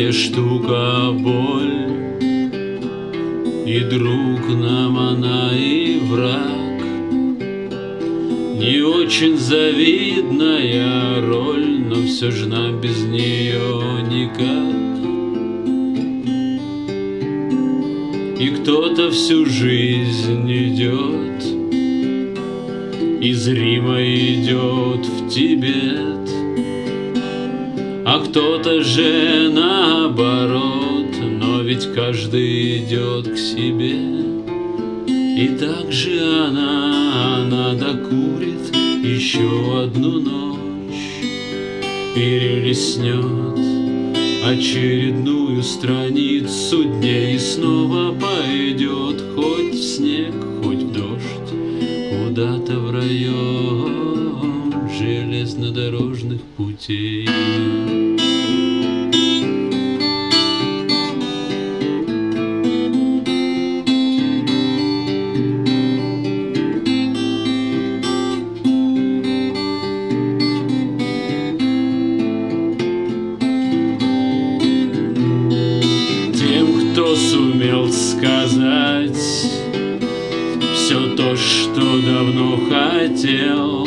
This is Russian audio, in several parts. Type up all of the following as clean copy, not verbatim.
Злая штука боль, и друг нам она, и враг. Не очень завидная роль, но все же нам без нее никак. И кто-то всю жизнь идет, из Рима идет в Тибет, а кто-то же наоборот, но ведь каждый идет к себе. И так же она докурит еще одну ночь, перелистнет очередную страницу дней и снова пойдет хоть в снег, хоть в дождь, куда-то в район железнодорожных путей. Кто сумел сказать все то, что давно хотел,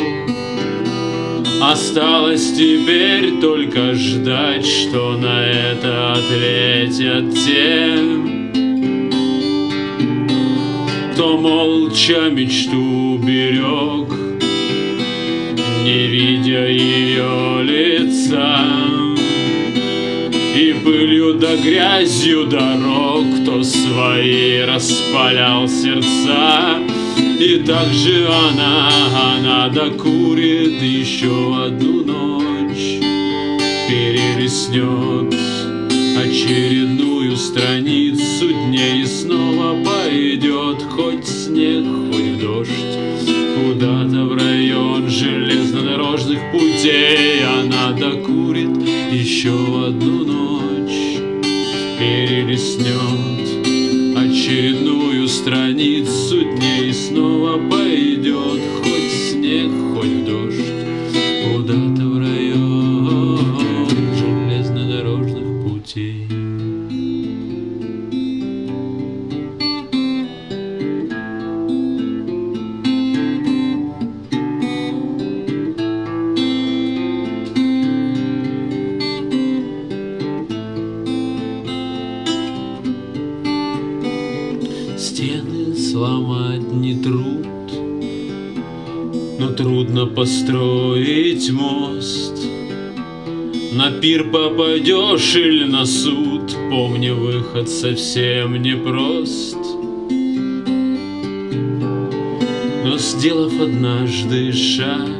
осталось теперь только ждать, что на это ответят те, кто молча мечту берег, не видя ее лица. И пылью да грязью дорог кто свои распалял сердца. И так же она докурит еще одну ночь, перелистнет очередную страницу дней и снова пойдет хоть в снег, хоть в дождь, куда-то в район железнодорожных путей. Она докурит еще одну ночь, перелистнет очередную страницу дней и снова пойдет хоть в снег, хоть в дождь, куда-то в район железнодорожных путей. Стены сломать не труд, но трудно построить мост. На пир попадешь или на суд, помни, выход совсем непрост. Но сделав однажды шаг,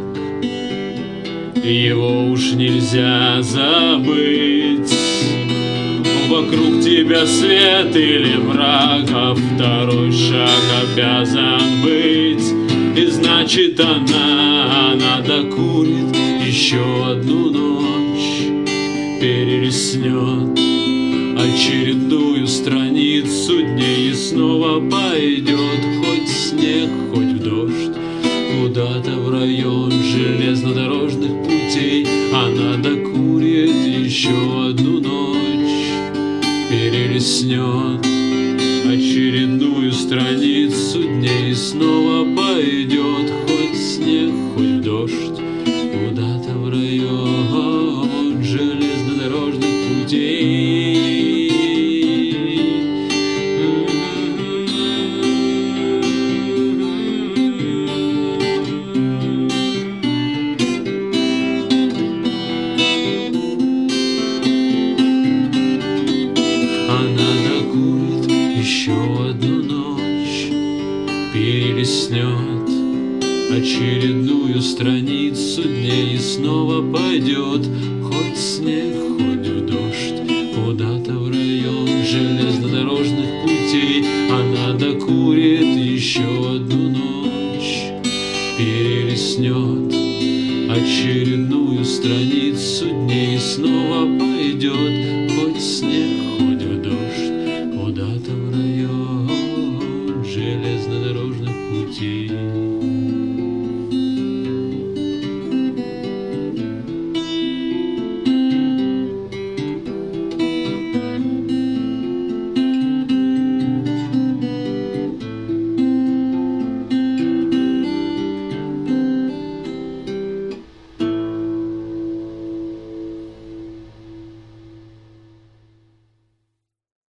его уж нельзя забыть. Вокруг тебя свет или мрак, а второй шаг обязан быть. И значит она докурит еще одну ночь, перелистнет очередную страницу дней и снова пойдет хоть в снег, хоть в дождь, куда-то в район железнодорожных путей. Она докурит еще одну ночь, перелистнет очередную страницу дней и снова пойдет хоть в снег, хоть в дождь, куда-то в район железнодорожных путей. Она докурит еще одну ночь, перелистнет очередную страницу дней и снова пойдет хоть в снег, хоть в дождь, куда-то в район железнодорожных путей. Она докурит еще одну ночь, перелистнет очередную страницу дней и снова пойдет хоть в снег,